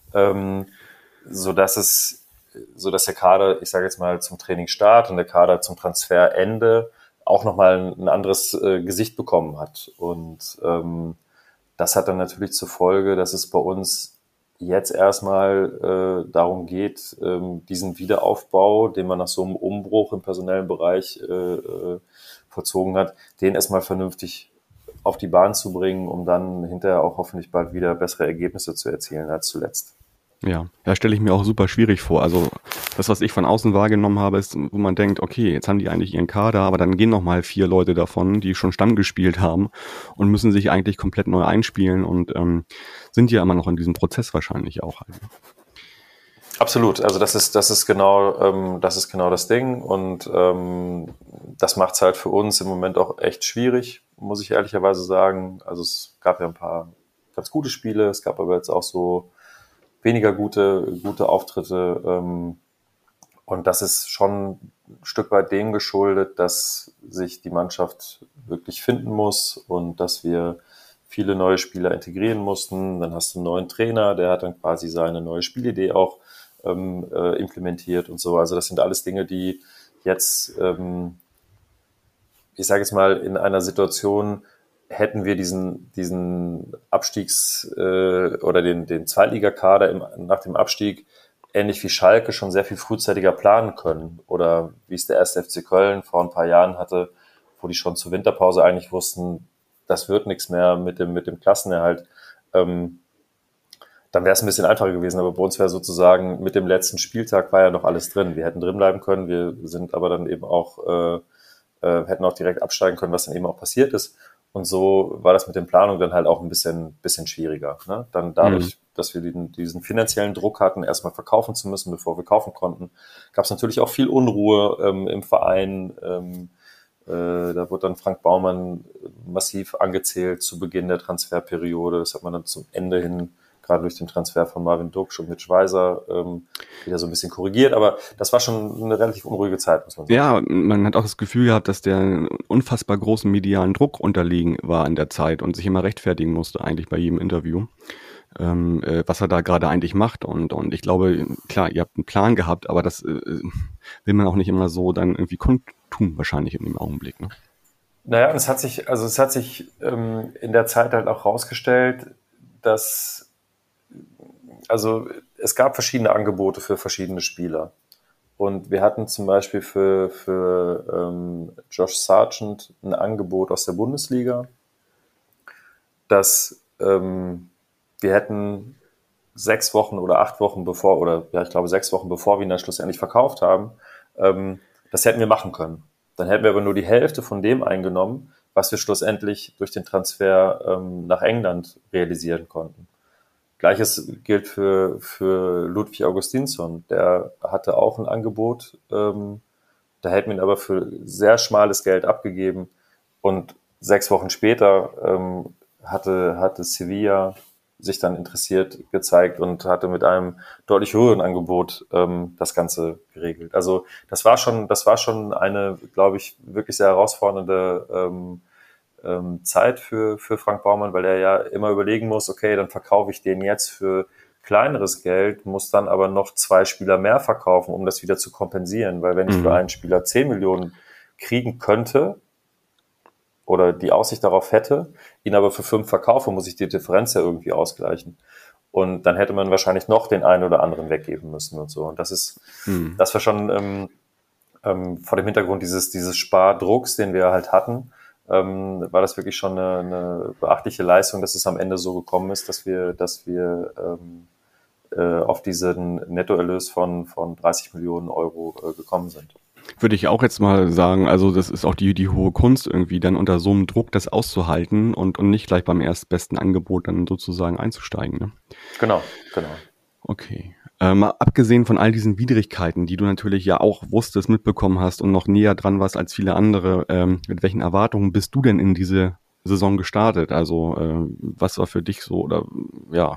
Speaker 3: sodass der Kader, ich sage jetzt mal, zum Trainingsstart und der Kader zum Transferende auch nochmal ein anderes Gesicht bekommen hat. Und das hat dann natürlich zur Folge, dass es bei uns jetzt erstmal darum geht, diesen Wiederaufbau, den man nach so einem Umbruch im personellen Bereich vollzogen hat, den erstmal vernünftig auf die Bahn zu bringen, um dann hinterher auch hoffentlich bald wieder bessere Ergebnisse zu erzielen als zuletzt.
Speaker 2: Ja, stelle ich mir auch super schwierig vor. Also das, was ich von außen wahrgenommen habe, ist, wo man denkt, okay, jetzt haben die eigentlich ihren Kader, aber dann gehen noch mal 4 Leute davon, die schon Stamm gespielt haben und müssen sich eigentlich komplett neu einspielen und sind ja immer noch in diesem Prozess wahrscheinlich auch halt.
Speaker 3: Absolut, also das ist genau das Ding und das macht es halt für uns im Moment auch echt schwierig, muss ich ehrlicherweise sagen. Also es gab ja ein paar ganz gute Spiele, es gab aber jetzt auch so weniger gute Auftritte und das ist schon ein Stück weit dem geschuldet, dass sich die Mannschaft wirklich finden muss und dass wir viele neue Spieler integrieren mussten. Dann hast du einen neuen Trainer, der hat dann quasi seine neue Spielidee auch implementiert und so. Also das sind alles Dinge, die jetzt, ich sage jetzt mal, in einer Situation hätten wir diesen oder den Zweitligakader nach dem Abstieg ähnlich wie Schalke schon sehr viel frühzeitiger planen können. Oder wie es der 1. FC Köln vor ein paar Jahren hatte, wo die schon zur Winterpause eigentlich wussten, das wird nichts mehr mit dem Klassenerhalt. Dann wäre es ein bisschen einfacher gewesen. Aber bei uns wäre sozusagen mit dem letzten Spieltag war ja noch alles drin. Wir hätten drin bleiben können. Wir sind aber dann eben auch, hätten auch direkt absteigen können, was dann eben auch passiert ist. Und so war das mit den Planungen dann halt auch ein bisschen schwieriger. Ne? Dann dadurch, dass wir diesen finanziellen Druck hatten, erstmal verkaufen zu müssen, bevor wir kaufen konnten, gab es natürlich auch viel Unruhe im Verein. Da wurde dann Frank Baumann massiv angezählt zu Beginn der Transferperiode. Das hat man dann zum Ende hin, gerade durch den Transfer von Marvin Duksch und Mitch Weiser, wieder so ein bisschen korrigiert. Aber das war schon eine relativ unruhige Zeit, muss man sagen.
Speaker 2: Ja, man hat auch das Gefühl gehabt, dass der unfassbar großen medialen Druck unterliegen war in der Zeit und sich immer rechtfertigen musste eigentlich bei jedem Interview, was er da gerade eigentlich macht. Und ich glaube, klar, ihr habt einen Plan gehabt, aber das will man auch nicht immer so dann irgendwie kundtun wahrscheinlich in dem Augenblick. Ne?
Speaker 3: Naja, es hat sich in der Zeit halt auch rausgestellt, dass es gab verschiedene Angebote für verschiedene Spieler. Und wir hatten zum Beispiel für Josh Sargent ein Angebot aus der Bundesliga, dass wir hätten 6 Wochen oder 8 Wochen bevor, oder ja, ich glaube 6 Wochen bevor wir ihn dann schlussendlich verkauft haben, das hätten wir machen können. Dann hätten wir aber nur die Hälfte von dem eingenommen, was wir schlussendlich durch den Transfer nach England realisieren konnten. Gleiches gilt für Ludwig Augustinsson. Der hatte auch ein Angebot, da hätten wir ihn aber für sehr schmales Geld abgegeben. Und 6 Wochen später hatte Sevilla sich dann interessiert gezeigt und hatte mit einem deutlich höheren Angebot das Ganze geregelt. Also das war schon eine, glaube ich, wirklich sehr herausfordernde Zeit für Frank Baumann, weil er ja immer überlegen muss, okay, dann verkaufe ich den jetzt für kleineres Geld, muss dann aber noch 2 Spieler mehr verkaufen, um das wieder zu kompensieren, weil wenn ich für einen Spieler 10 Millionen kriegen könnte oder die Aussicht darauf hätte, ihn aber für 5 verkaufe, muss ich die Differenz ja irgendwie ausgleichen. Und dann hätte man wahrscheinlich noch den einen oder anderen weggeben müssen und so. Und das war schon vor dem Hintergrund dieses Spardrucks, den wir halt hatten, war das wirklich schon eine beachtliche Leistung, dass es am Ende so gekommen ist, dass wir auf diesen Nettoerlös von 30 Millionen Euro gekommen sind.
Speaker 2: Würde ich auch jetzt mal sagen, also das ist auch die hohe Kunst irgendwie, dann unter so einem Druck das auszuhalten und nicht gleich beim erstbesten Angebot dann sozusagen einzusteigen. Ne?
Speaker 3: Genau.
Speaker 2: Okay. Mal abgesehen von all diesen Widrigkeiten, die du natürlich ja auch wusstest, mitbekommen hast und noch näher dran warst als viele andere, mit welchen Erwartungen bist du denn in diese Saison gestartet? Also was war für dich so oder ja,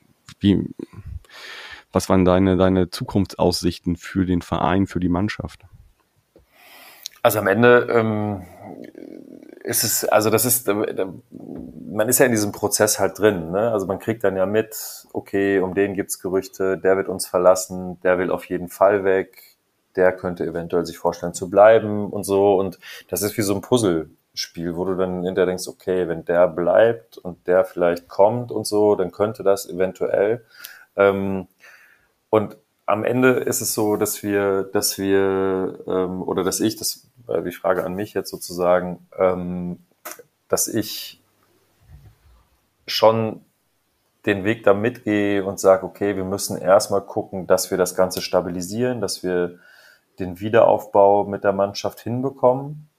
Speaker 2: was waren deine Zukunftsaussichten für den Verein, für die Mannschaft?
Speaker 3: Also am Ende man ist ja in diesem Prozess halt drin, ne? Also man kriegt dann ja mit, okay, um den gibt's Gerüchte, der wird uns verlassen, der will auf jeden Fall weg, der könnte eventuell sich vorstellen zu bleiben und so. Und das ist wie so ein Puzzlespiel, wo du dann hinterher denkst, okay, wenn der bleibt und der vielleicht kommt und so, dann könnte das eventuell. Und am Ende ist es so, dass die Frage an mich jetzt sozusagen, dass ich schon den Weg da mitgehe und sage, okay, wir müssen erstmal gucken, dass wir das Ganze stabilisieren, dass wir den Wiederaufbau mit der Mannschaft hinbekommen.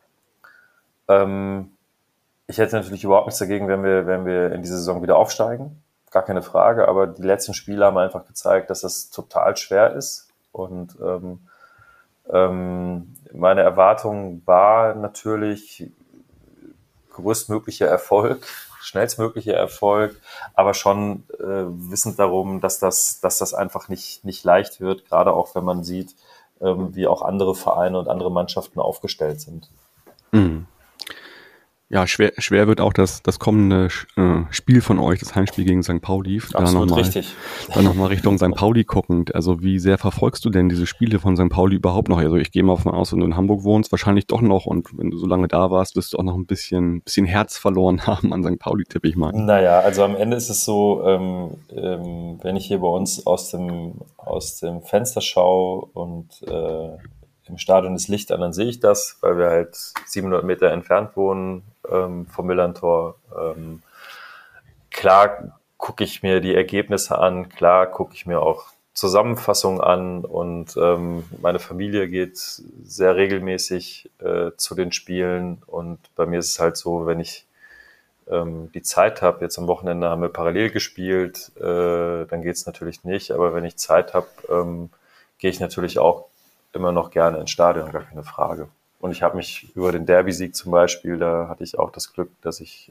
Speaker 3: Ich hätte natürlich überhaupt nichts dagegen, wenn wir in diese Saison wieder aufsteigen. Gar keine Frage, aber die letzten Spiele haben einfach gezeigt, dass das total schwer ist. Und meine Erwartung war natürlich größtmöglicher Erfolg, schnellstmöglicher Erfolg, aber schon wissend darum, dass das einfach nicht leicht wird, gerade auch wenn man sieht, wie auch andere Vereine und andere Mannschaften aufgestellt sind.
Speaker 2: Mhm. Ja, schwer wird auch das kommende Spiel von euch, das Heimspiel gegen St. Pauli.
Speaker 3: Absolut richtig.
Speaker 2: Dann nochmal Richtung St. Pauli guckend. Also wie sehr verfolgst du denn diese Spiele von St. Pauli überhaupt noch? Also ich gehe mal davon aus, wenn du in Hamburg wohnst, wahrscheinlich doch noch. Und wenn du so lange da warst, wirst du auch noch ein bisschen Herz verloren haben an St. Pauli, tippe ich mal.
Speaker 3: Naja, also am Ende ist es so, wenn ich hier bei uns aus dem Fenster schaue und im Stadion ist Licht an, dann sehe ich das, weil wir halt 700 Meter entfernt wohnen vom Millerntor. Klar gucke ich mir die Ergebnisse an, klar gucke ich mir auch Zusammenfassungen an und meine Familie geht sehr regelmäßig zu den Spielen und bei mir ist es halt so, wenn ich die Zeit habe, jetzt am Wochenende haben wir parallel gespielt, dann geht's natürlich nicht, aber wenn ich Zeit habe, gehe ich natürlich auch immer noch gerne ins Stadion, gar keine Frage. Und ich habe mich über den Derby-Sieg zum Beispiel, da hatte ich auch das Glück, dass ich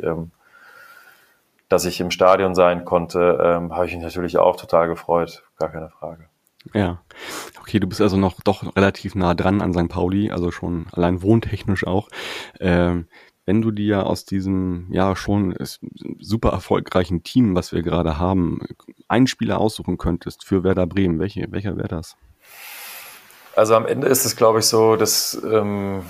Speaker 3: im Stadion sein konnte, habe ich mich natürlich auch total gefreut, gar keine Frage.
Speaker 2: Ja, okay, du bist also noch doch relativ nah dran an St. Pauli, also schon allein wohntechnisch auch. Wenn du dir aus diesem ja schon super erfolgreichen Team, was wir gerade haben, einen Spieler aussuchen könntest für Werder Bremen, welcher wäre das?
Speaker 3: Also am Ende ist es, glaube ich, so, dass wenn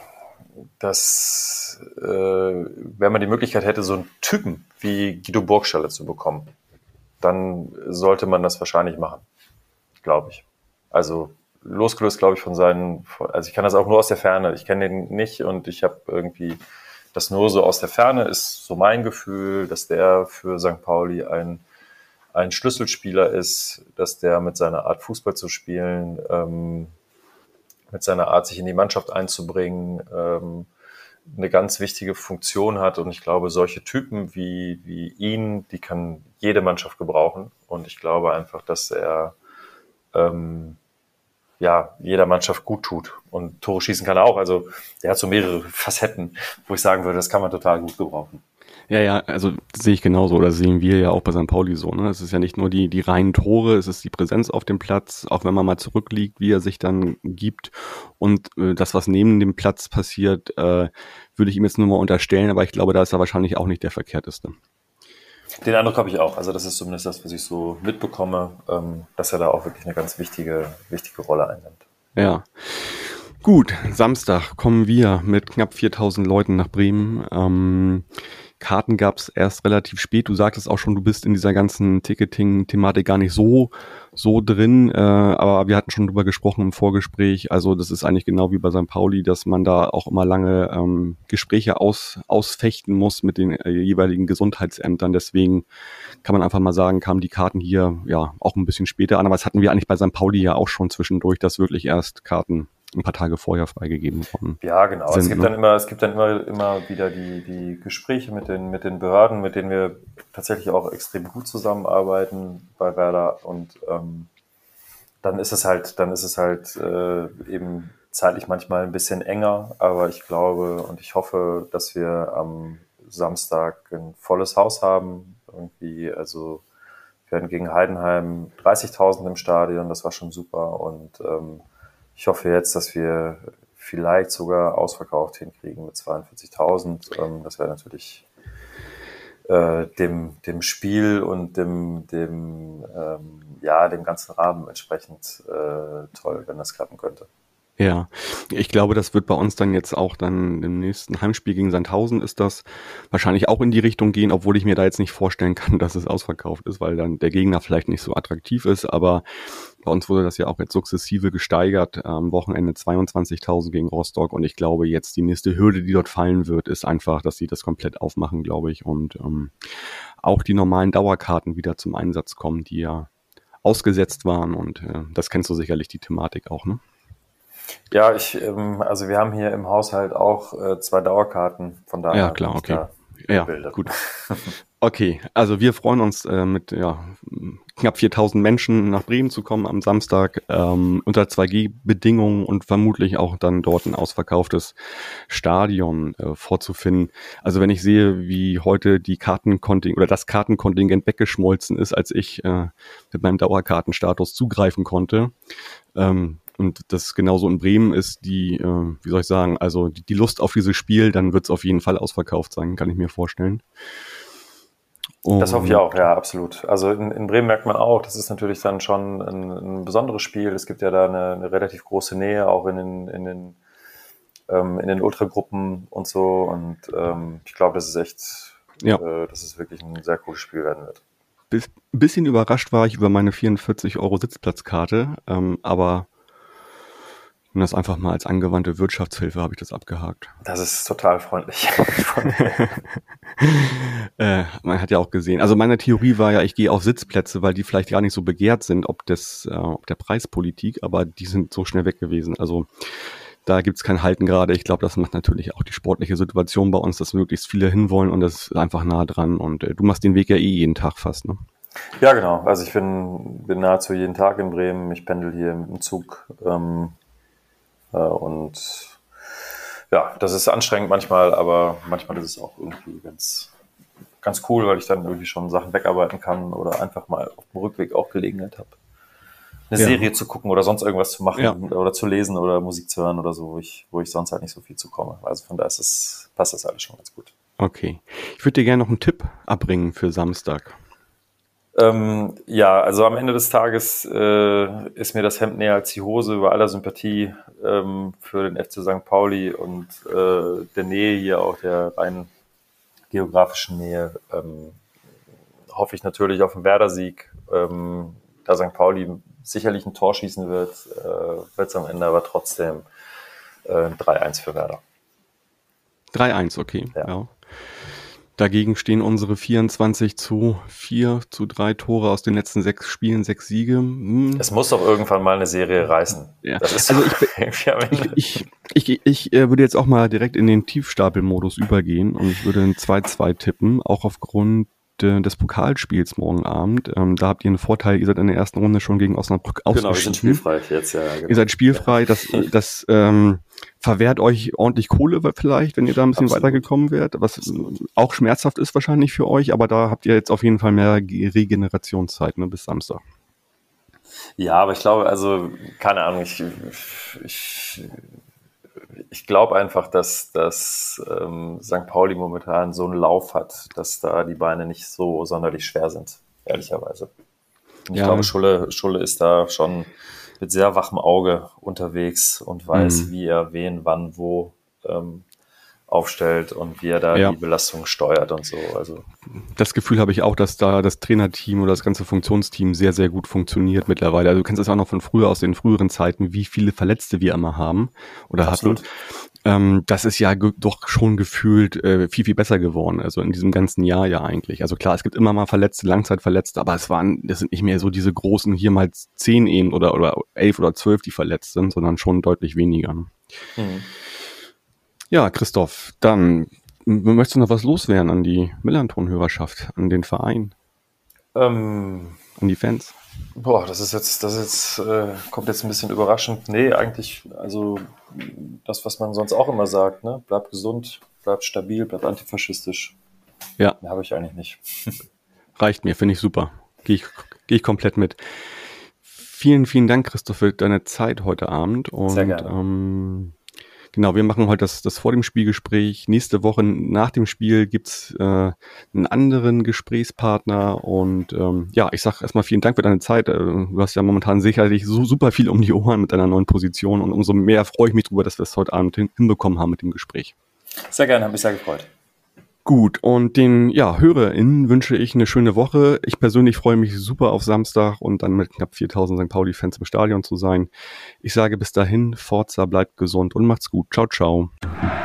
Speaker 3: man die Möglichkeit hätte, so einen Typen wie Guido Burgstaller zu bekommen, dann sollte man das wahrscheinlich machen, glaube ich. Also losgelöst, glaube ich, also ich kann das auch nur aus der Ferne, ich kenne den nicht und ich habe irgendwie das nur so aus der Ferne, ist so mein Gefühl, dass der für St. Pauli ein Schlüsselspieler ist, dass der mit seiner Art Fußball zu spielen, mit seiner Art sich in die Mannschaft einzubringen, eine ganz wichtige Funktion hat und ich glaube, solche Typen wie ihn, die kann jede Mannschaft gebrauchen und ich glaube einfach, dass er jeder Mannschaft gut tut und Tore schießen kann er auch, also der hat so mehrere Facetten, wo ich sagen würde, das kann man total gut gebrauchen.
Speaker 2: Ja, also sehe ich genauso oder sehen wir ja auch bei St. Pauli so. Ne? Es ist ja nicht nur die reinen Tore, es ist die Präsenz auf dem Platz, auch wenn man mal zurückliegt, wie er sich dann gibt. Und das, was neben dem Platz passiert, würde ich ihm jetzt nur mal unterstellen, aber ich glaube, da ist er wahrscheinlich auch nicht der Verkehrteste.
Speaker 3: Den Eindruck habe ich auch. Also das ist zumindest das, was ich so mitbekomme, dass er da auch wirklich eine ganz wichtige Rolle einnimmt.
Speaker 2: Ja. Gut, Samstag kommen wir mit knapp 4.000 Leuten nach Bremen. Karten gab es erst relativ spät. Du sagtest auch schon, du bist in dieser ganzen Ticketing-Thematik gar nicht so drin, aber wir hatten schon drüber gesprochen im Vorgespräch. Also das ist eigentlich genau wie bei St. Pauli, dass man da auch immer lange Gespräche ausfechten muss mit den jeweiligen Gesundheitsämtern. Deswegen kann man einfach mal sagen, kamen die Karten hier ja auch ein bisschen später an. Aber das hatten wir eigentlich bei St. Pauli ja auch schon zwischendurch, dass wirklich erst Karten ein paar Tage vorher freigegeben worden.
Speaker 3: Ja, genau. Es gibt dann immer wieder die Gespräche mit den Behörden, mit denen wir tatsächlich auch extrem gut zusammenarbeiten bei Werder und dann ist es halt eben zeitlich manchmal ein bisschen enger, aber ich glaube und ich hoffe, dass wir am Samstag ein volles Haus haben. Irgendwie, also wir hatten gegen Heidenheim 30.000 im Stadion, das war schon super und ich hoffe jetzt, dass wir vielleicht sogar ausverkauft hinkriegen mit 42.000. Das wäre natürlich dem Spiel und dem ganzen Rahmen entsprechend toll, wenn das klappen könnte.
Speaker 2: Ja, ich glaube, das wird bei uns dann jetzt auch dann im nächsten Heimspiel gegen Sandhausen ist das wahrscheinlich auch in die Richtung gehen, obwohl ich mir da jetzt nicht vorstellen kann, dass es ausverkauft ist, weil dann der Gegner vielleicht nicht so attraktiv ist, aber bei uns wurde das ja auch jetzt sukzessive gesteigert, am Wochenende 22.000 gegen Rostock und ich glaube jetzt die nächste Hürde, die dort fallen wird, ist einfach, dass sie das komplett aufmachen, glaube ich, und auch die normalen Dauerkarten wieder zum Einsatz kommen, die ja ausgesetzt waren und das kennst du sicherlich die Thematik auch, ne?
Speaker 3: Ja, also wir haben hier im Haushalt auch 2 Dauerkarten, von daher.
Speaker 2: Ja, klar, okay. Ja, gut. Okay, also wir freuen uns mit knapp 4.000 Menschen nach Bremen zu kommen am Samstag unter 2G-Bedingungen und vermutlich auch dann dort ein ausverkauftes Stadion vorzufinden. Also wenn ich sehe, wie heute das Kartenkontingent weggeschmolzen ist, als ich mit meinem Dauerkartenstatus zugreifen konnte, und das genauso in Bremen ist, die, wie soll ich sagen, also die Lust auf dieses Spiel, dann wird es auf jeden Fall ausverkauft sein, kann ich mir vorstellen.
Speaker 3: Das hoffe ich auch, ja, absolut. Also in Bremen merkt man auch, das ist natürlich dann schon ein besonderes Spiel. Es gibt ja da eine relativ große Nähe, auch in den Ultragruppen und so. Und ich glaube, das ist echt, dass es wirklich ein sehr cooles Spiel werden wird.
Speaker 2: Ein bisschen überrascht war ich über meine 44 € Sitzplatzkarte, aber das einfach mal als angewandte Wirtschaftshilfe habe ich das abgehakt.
Speaker 3: Das ist total freundlich.
Speaker 2: Man hat ja auch gesehen, also meine Theorie war ja, ich gehe auf Sitzplätze, weil die vielleicht gar nicht so begehrt sind, ob der Preispolitik, aber die sind so schnell weg gewesen. Also da gibt's kein Halten gerade. Ich glaube, das macht natürlich auch die sportliche Situation bei uns, dass möglichst viele hinwollen und das ist einfach nah dran. Und du machst den Weg ja jeden Tag fast, ne?
Speaker 3: Ja, genau. Also ich bin nahezu jeden Tag in Bremen. Ich pendel hier im Zug. Und ja, das ist anstrengend manchmal, aber manchmal ist es auch irgendwie ganz cool, weil ich dann irgendwie schon Sachen wegarbeiten kann oder einfach mal auf dem Rückweg auch Gelegenheit habe, eine Serie zu gucken oder sonst irgendwas zu machen oder zu lesen oder Musik zu hören oder so, wo ich sonst halt nicht so viel zu komme. Also von daher passt das alles schon ganz gut.
Speaker 2: Okay. Ich würde dir gerne noch einen Tipp abbringen für Samstag.
Speaker 3: Ja, also am Ende des Tages ist mir das Hemd näher als die Hose, bei aller Sympathie für den FC St. Pauli und der Nähe hier, auch der rein geografischen Nähe, hoffe ich natürlich auf einen Werder-Sieg. Da St. Pauli sicherlich ein Tor schießen wird es am Ende aber trotzdem 3-1 für Werder.
Speaker 2: 3-1, okay.
Speaker 3: Ja.
Speaker 2: Dagegen stehen unsere 24:4:3 Tore aus den letzten 6 Spielen, 6 Siege.
Speaker 3: Es muss doch irgendwann mal eine Serie reißen.
Speaker 2: Ja. Das ist also ich würde jetzt auch mal direkt in den Tiefstapelmodus übergehen und ich würde ein 2-2 tippen, auch aufgrund des Pokalspiels morgen Abend. Da habt ihr einen Vorteil, ihr seid in der ersten Runde schon gegen Osnabrück ausgeschieden.
Speaker 3: Genau, wir sind spielfrei jetzt, ja. Genau.
Speaker 2: Ihr seid spielfrei, das verwehrt euch ordentlich Kohle vielleicht, wenn ihr da ein bisschen weitergekommen wärt, was auch schmerzhaft ist wahrscheinlich für euch, aber da habt ihr jetzt auf jeden Fall mehr Regenerationszeit, ne, bis Samstag.
Speaker 3: Ja, aber ich glaube, also, keine Ahnung, ich glaube einfach, dass St. Pauli momentan so einen Lauf hat, dass da die Beine nicht so sonderlich schwer sind, ehrlicherweise. Und ich glaube, Schulle ist da schon mit sehr wachem Auge unterwegs und weiß, wie er wen, wann, wo aufstellt und wie er da die Belastung steuert und so. Also
Speaker 2: das Gefühl habe ich auch, dass da das Trainerteam oder das ganze Funktionsteam sehr, sehr gut funktioniert mittlerweile. Also du kennst das auch noch von früher, aus den früheren Zeiten, wie viele Verletzte wir immer haben oder hatten. Das ist ja doch schon gefühlt viel, viel besser geworden. Also in diesem ganzen Jahr ja eigentlich. Also klar, es gibt immer mal Verletzte, Langzeitverletzte, aber das sind nicht mehr so diese großen, hier mal 10 eben oder 11 oder 12, die verletzt sind, sondern schon deutlich weniger. Ja, Christoph, dann möchtest du noch was loswerden an die Millanton-Hörerschaft, an den Verein, an die Fans?
Speaker 3: Boah, das kommt jetzt ein bisschen überraschend. Nee, eigentlich, also das, was man sonst auch immer sagt, ne? Bleibt gesund, bleibt stabil, bleibt antifaschistisch.
Speaker 2: Ja.
Speaker 3: Mehr habe ich eigentlich nicht.
Speaker 2: Reicht mir, finde ich super. Gehe ich komplett mit. Vielen, vielen Dank, Christoph, für deine Zeit heute Abend. Und,
Speaker 3: sehr gerne.
Speaker 2: Genau, wir machen heute das vor dem Spielgespräch. Nächste Woche nach dem Spiel gibt's einen anderen Gesprächspartner und ich sag erstmal vielen Dank für deine Zeit. Du hast ja momentan sicherlich so super viel um die Ohren mit deiner neuen Position und umso mehr freue ich mich drüber, dass wir es heute Abend hinbekommen haben mit dem Gespräch.
Speaker 3: Sehr gerne, habe mich sehr gefreut.
Speaker 2: Gut, und den HörerInnen wünsche ich eine schöne Woche. Ich persönlich freue mich super auf Samstag und dann mit knapp 4000 St. Pauli-Fans im Stadion zu sein. Ich sage bis dahin, Forza, bleibt gesund und macht's gut. Ciao, ciao.